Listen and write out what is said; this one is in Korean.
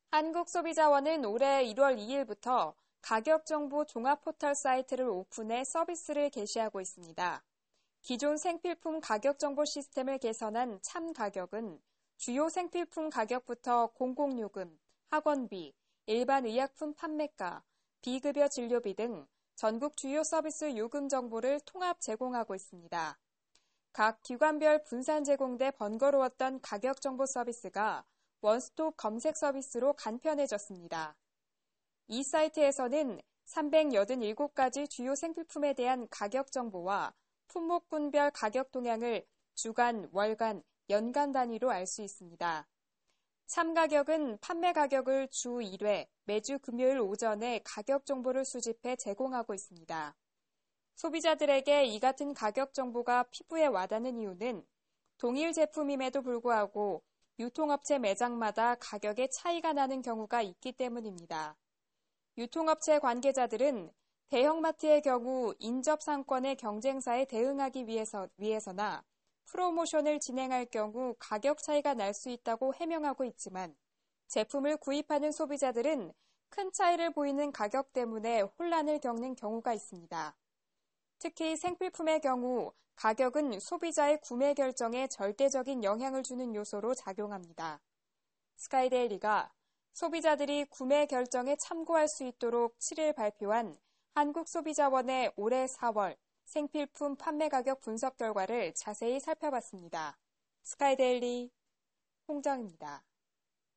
한국소비자원은 올해 1월 2일부터 가격정보 종합포털 사이트를 오픈해 서비스를 개시하고 있습니다. 기존 생필품 가격정보 시스템을 개선한 참가격은 주요 생필품 가격부터 공공요금, 학원비, 일반 의약품 판매가, 비급여 진료비 등 전국 주요 서비스 요금 정보를 통합 제공하고 있습니다. 각 기관별 분산 제공돼 번거로웠던 가격정보 서비스가 원스톱 검색 서비스로 간편해졌습니다. 이 사이트에서는 387가지 주요 생필품에 대한 가격 정보와 품목군별 가격 동향을 주간, 월간, 연간 단위로 알 수 있습니다. 참가격은 판매 가격을 주 1회, 매주 금요일 오전에 가격 정보를 수집해 제공하고 있습니다. 소비자들에게 이 같은 가격 정보가 피부에 와닿는 이유는 동일 제품임에도 불구하고 유통업체 매장마다 가격의 차이가 나는 경우가 있기 때문입니다. 유통업체 관계자들은 대형마트의 경우 인접상권의 경쟁사에 대응하기 위해서나 프로모션을 진행할 경우 가격 차이가 날 수 있다고 해명하고 있지만 제품을 구입하는 소비자들은 큰 차이를 보이는 가격 때문에 혼란을 겪는 경우가 있습니다. 특히 생필품의 경우 가격은 소비자의 구매 결정에 절대적인 영향을 주는 요소로 작용합니다. 스카이데일리가 소비자들이 구매 결정에 참고할 수 있도록 7일 발표한 한국소비자원의 올해 4월 생필품 판매 가격 분석 결과를 자세히 살펴봤습니다. 스카이데일리 홍정입니다.